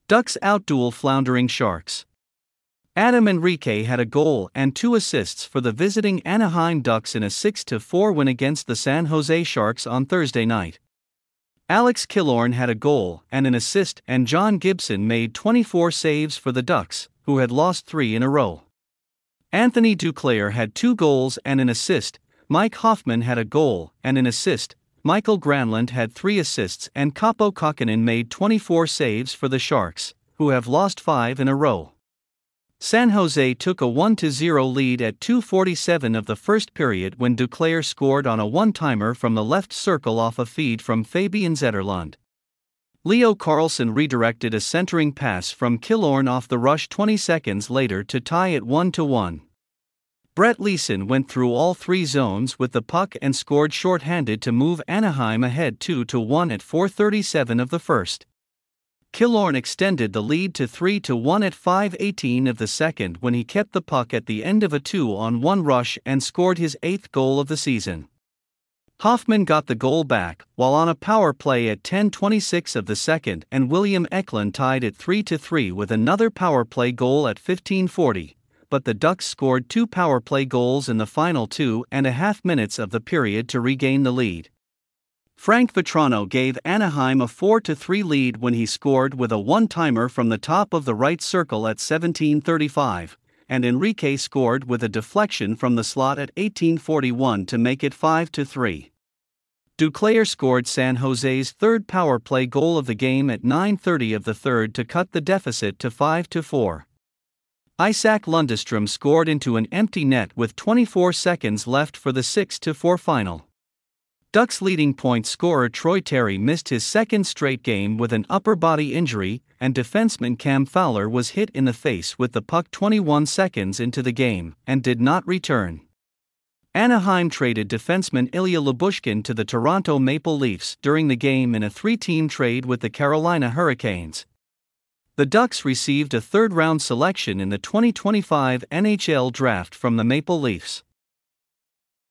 Ducks outduel floundering Sharks. Adam Enrique had a goal and 2 assists for the visiting Anaheim Ducks in a 6-4 win against the San Jose Sharks on Thursday night. Alex Killorn had a goal and an assist, and John Gibson made 24 saves for the Ducks, who had lost 3 in a row. Anthony Duclair had 2 goals and an assist, Mike Hoffman had a goal and an assist, Michael Granlund had 3 assists, and Kaapo Kähkönen made 24 saves for the Sharks, who have lost 5 in a row. San Jose took a 1-0 lead at 2:47 of the first period when Duclair scored on a one-timer from the left circle off a feed from Fabian Zetterlund. Leo Carlsson redirected a centering pass from Killorn off the rush 20 seconds later to tie it 1-1. Brett Leason went through all 3 zones with the puck and scored shorthanded to move Anaheim ahead 2-1 at 4:37 of the first. Killorn extended the lead to 3-1 at 5:18 of the second when he kept the puck at the end of a 2-on-1 rush and scored his 8th goal of the season. Hoffman got the goal back while on a power play at 10:26 of the second, and William Eklund tied it 3-3 with another power play goal at 15:40, but the Ducks scored 2 power play goals in the final 2.5 minutes of the period to regain the lead. Frank Vatrano gave Anaheim a 4-3 lead when he scored with a one-timer from the top of the right circle at 17:35, and Enrique scored with a deflection from the slot at 18:41 to make it 5-3. Duclair scored San Jose's 3rd power play goal of the game at 9:30 of the third to cut the deficit to 5-4. Isaac Lundestrom scored into an empty net with 24 seconds left for the 6-4 final. Ducks leading point scorer Troy Terry missed his 2nd straight game with an upper body injury, and defenseman Cam Fowler was hit in the face with the puck 21 seconds into the game and did not return. Anaheim traded defenseman Ilya Lyubushkin to the Toronto Maple Leafs during the game in a 3-team trade with the Carolina Hurricanes. The Ducks received a 3rd-round selection in the 2025 NHL Draft from the Maple Leafs.